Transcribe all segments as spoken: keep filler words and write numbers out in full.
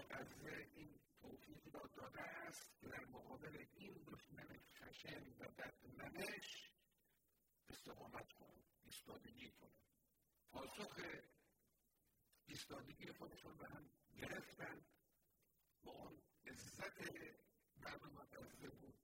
غزه این توفیق را داده است که در مقابل این دشمن خشن و بدمنش استقامت کنند، ایستادگی کنند. پاسخ ایستادگی خودشون به هم گرفتن و اون عزت مردم غزه بود.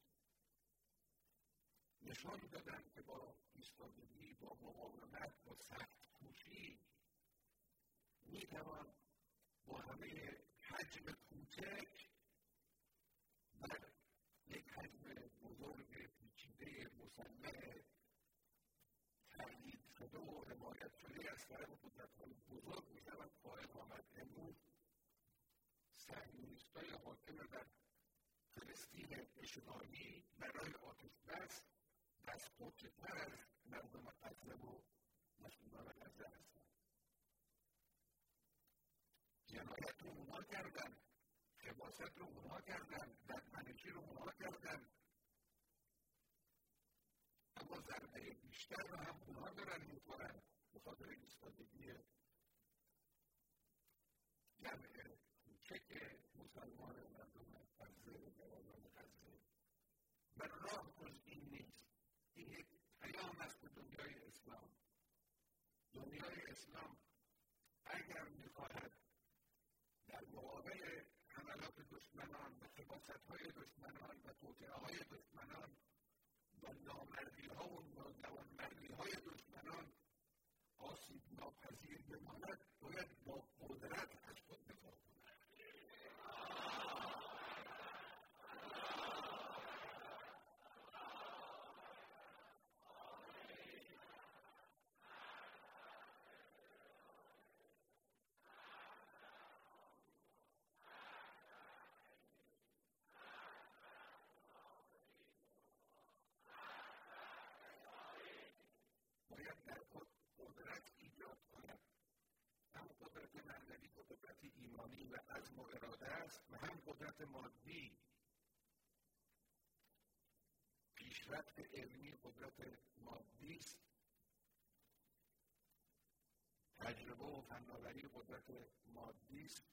نشان دادن که با ایستادگی، با مقاومت، با سخت کوشی میتوان با همه حجم کوچک در یک حجم بزرگ پیچیده مسلح تأیید شده و حمایت شده از طرف قدرت‌های بزرگ میشود قائم آمد. امروز صهیونیست‌های حاکم در فلسطین اشغالی برای آتش‌بس دستپاچه‌تر از مردم غزه و مسئولان غزه هستند. جنایت رو اونها کردن، خباثت رو اونها کردن، بدمنشی رو اونها کردن، اما ضربه بیشتر رو هم اونها دارن میکنن به خاطر ایستادگی جمع کوچک مسلمان مردم غزه و جوانان غزه. و راه جز این نیست. این یک پیام است به دنیای اسلام. دنیای اسلام اگر میخواهد در مقابل حملات دشمنان و خباثت‌های دشمنان و توطئه‌های دشمنان و نامردی‌ها و ناجوانمردی‌های دشمنان آسیب ناپذیر بماند، باید با قدرت از خود دفاع کند. باید در خود قدرت ایجاد کند. هم قدرت معنوی، قدرت ایمانی و عزم و اراده است و هم قدرت مادی. پیشرفت علمی قدرت مادی است، تجربه و فناوری قدرت مادی است،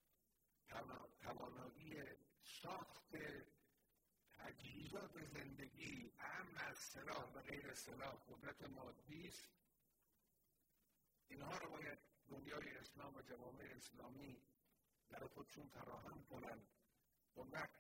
توانایی ساخت تجهیزات زندگی اهم از سلاح و غیر سلاح قدرت مادی است. اینها رو باید دنیای اسلام و جوامع اسلامی در خودشون فراهم کنند. اون وقت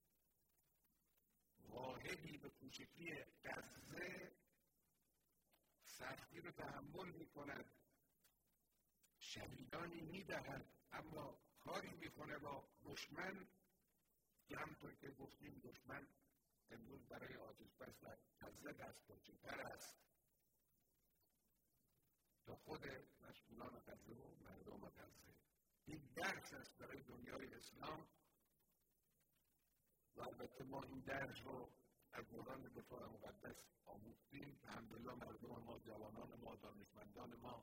واحدی به کوچکی غزه سختی رو تحمل می‌کند، شهیدانی می‌دهد، اما کاری می‌کنه با دشمن که همونطور که گفتیم دشمن امروز برای آتش‌بس در غزه دستپاچه‌تر است تا خود مسئولان غزه و مردم غزه. این درس است برای دنیای اسلام و البته ما این درس رو از دوران دفاع مقدس آموختیم. الحمدلله مردم ما، جوانان ما، دانشمندان ما،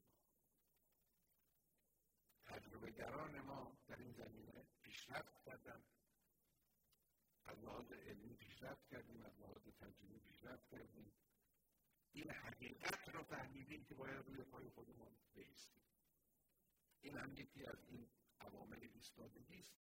تجربه‌گران ما در این زمینه پیشرفت کردن. از لحاظ علمی پیشرفت کردیم، از لحاظ تجربی پیشرفت کردیم. این حقیقت رو فهمیدیم که باید روی پای خودمون بایستیم. این هم یکی از این عوامل ایستادگی است